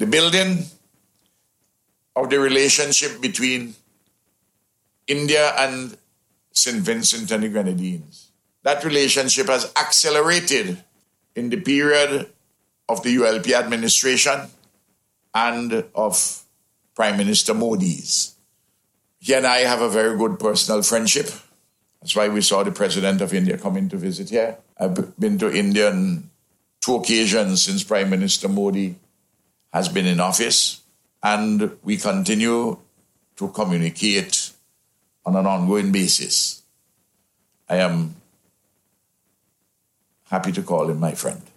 the building of the relationship between India and St. Vincent and the Grenadines. That relationship has accelerated in the period of the ULP administration and of Prime Minister Modi's. He and I have a very good personal friendship. That's why we saw the President of India coming to visit here. I've been to India on 2 occasions since Prime Minister Modi has been in office, and we continue to communicate on an ongoing basis. I am happy to call him my friend.